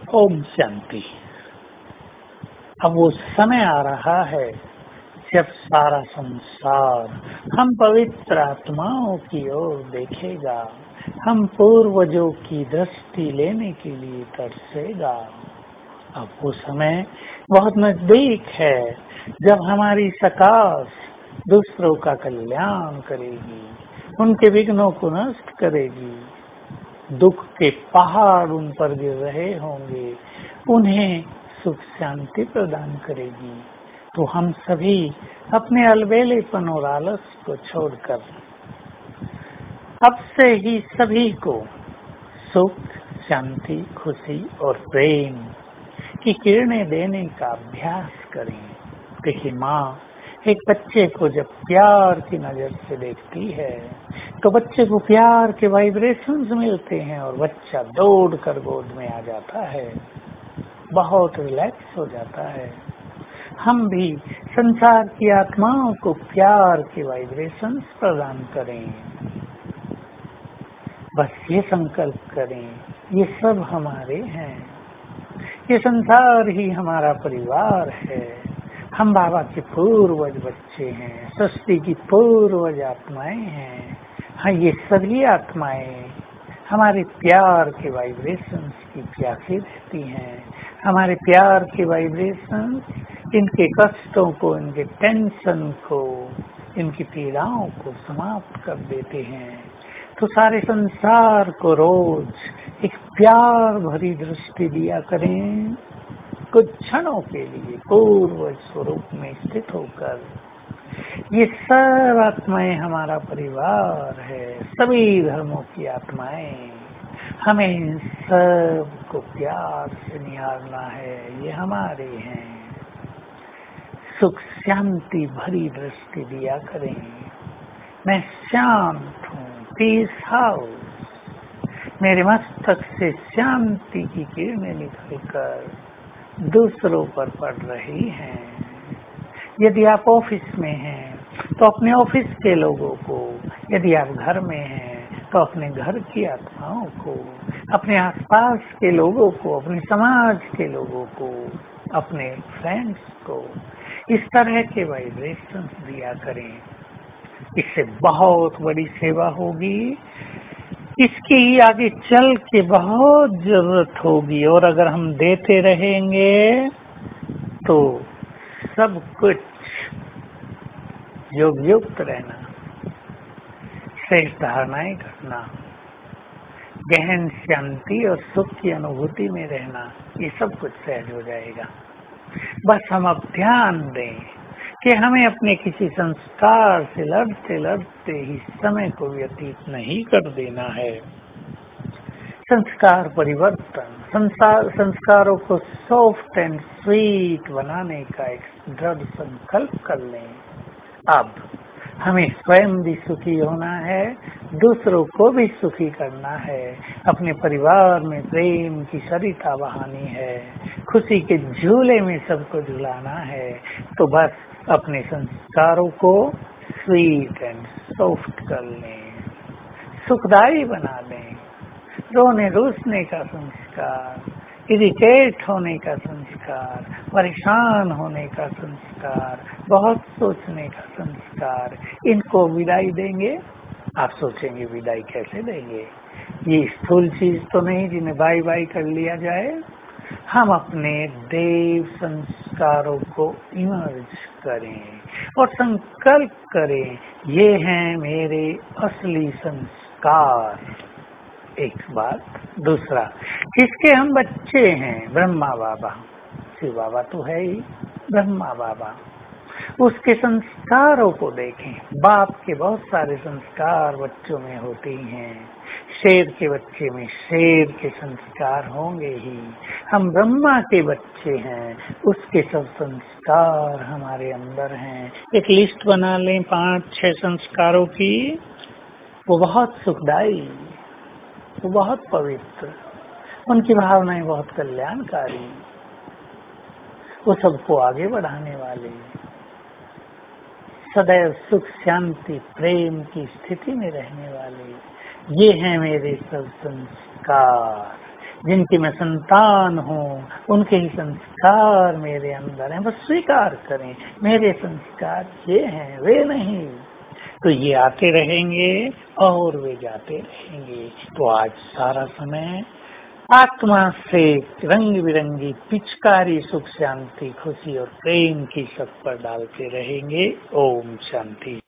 ओम शांति। अब वो समय आ रहा है जब सारा संसार हम पवित्र आत्माओं की ओर देखेगा, हम पूर्वजों की दृष्टि लेने के लिए तरसेगा। अब वो समय बहुत नजदीक है जब हमारी सकाश दूसरों का कल्याण करेगी, उनके विघ्नों को नष्ट करेगी। दुख के पहाड़ उन पर गिर रहे होंगे, उन्हें सुख शांति प्रदान करेगी। तो हम सभी अपने अलबेलेपन और आलस को छोड़कर अब से ही सभी को सुख, शांति, खुशी और प्रेम की किरणें देने का अभ्यास करें। देखिए, माँ एक बच्चे को जब प्यार की नजर से देखती है तो बच्चे को प्यार के वाइब्रेशंस मिलते हैं और बच्चा दौड़कर गोद में आ जाता है, बहुत रिलैक्स हो जाता है। हम भी संसार की आत्माओं को प्यार के वाइब्रेशंस प्रदान करें। बस ये संकल्प करें, ये सब हमारे हैं, ये संसार ही हमारा परिवार है। हम बाबा के पूर्वज बच्चे हैं, सृष्टि की पूर्वज आत्माएं हैं। हाँ, ये सभी आत्माएं हमारे प्यार के वाइब्रेशंस की प्यासी रहती हैं। हमारे प्यार के वाइब्रेशंस इनके कष्टों को, इनके टेंशन को, इनकी पीड़ाओं को समाप्त कर देते हैं। तो सारे संसार को रोज एक प्यार भरी दृष्टि दिया करें, कुछ क्षणों के लिए पूर्व स्वरूप में स्थित होकर। ये सब आत्माएं हमारा परिवार है, सभी धर्मों की आत्माएं। हमें इन सब को प्यार से निहारना है, ये हमारे हैं। सुख शांति भरी दृष्टि दिया करें। मैं शांत हूँ, पीस हाउस। मेरे मस्तक से शांति की किरणें निकलकर दूसरों पर पड़ रही हैं। यदि आप ऑफिस में हैं तो अपने ऑफिस के लोगों को, यदि आप घर में हैं तो अपने घर की आत्माओं को, अपने आसपास के लोगों को, अपने समाज के लोगों को, अपने फ्रेंड्स को इस तरह के वाइब्रेशंस दिया करें। इससे बहुत बड़ी सेवा होगी, इसकी आगे चल के बहुत जरूरत होगी। और अगर हम देते रहेंगे तो सब कुछ योग युक्त रहना, श्रेष्ठ धारणाएं करना, गहन शांति और सुख की अनुभूति में रहना, ये सब कुछ सहज हो जाएगा। बस हम अब ध्यान दें कि हमें अपने किसी संस्कार से लड़ते लड़ते ही समय को व्यतीत नहीं कर देना है। संस्कार परिवर्तन, संस्कारों को सॉफ्ट एंड स्वीट बनाने का एक दृढ़ संकल्प कर लें। अब हमें स्वयं भी सुखी होना है, दूसरों को भी सुखी करना है, अपने परिवार में प्रेम की सरिता बहानी है, खुशी के झूले में सबको झुलाना है। तो बस अपने संस्कारों को स्वीट एंड सॉफ्ट कर लें, सुखदायी बना लें। रोने रूसने का संस्कार, इरिटेट होने का संस्कार, परेशान होने का संस्कार, बहुत सोचने का संस्कार, इनको विदाई देंगे। आप सोचेंगे विदाई कैसे देंगे, ये स्थूल चीज तो नहीं जिन्हें बाय बाय कर लिया जाए। हम अपने देव संस्कारों को इमर्ज करें और संकल्प करें, ये हैं मेरे असली संस्कार। एक बात। दूसरा, किसके हम बच्चे हैं? ब्रह्मा बाबा। शिव बाबा तो है ही, ब्रह्मा बाबा। उसके संस्कारों को देखें। बाप के बहुत सारे संस्कार बच्चों में होते ही हैं। शेर के बच्चे में शेर के संस्कार होंगे ही। हम ब्रह्मा के बच्चे हैं, उसके सब संस्कार हमारे अंदर हैं। एक लिस्ट बना लें 5-6 संस्कारों की। वो बहुत सुखदायी, वो बहुत पवित्र, उनकी भावनाएं बहुत कल्याणकारी, वो सबको आगे बढ़ाने वाले, सदैव सुख शांति प्रेम की स्थिति में रहने वाले। ये हैं मेरे सब संस्कार, जिनकी मैं संतान हूँ, उनके ही संस्कार मेरे अंदर हैं, बस स्वीकार करें मेरे संस्कार ये हैं, वे नहीं। तो ये आते रहेंगे और वे जाते रहेंगे। तो आज सारा समय आत्मा से रंग बिरंगी पिचकारी सुख शांति खुशी और प्रेम की सब पर डालते रहेंगे। ओम शांति।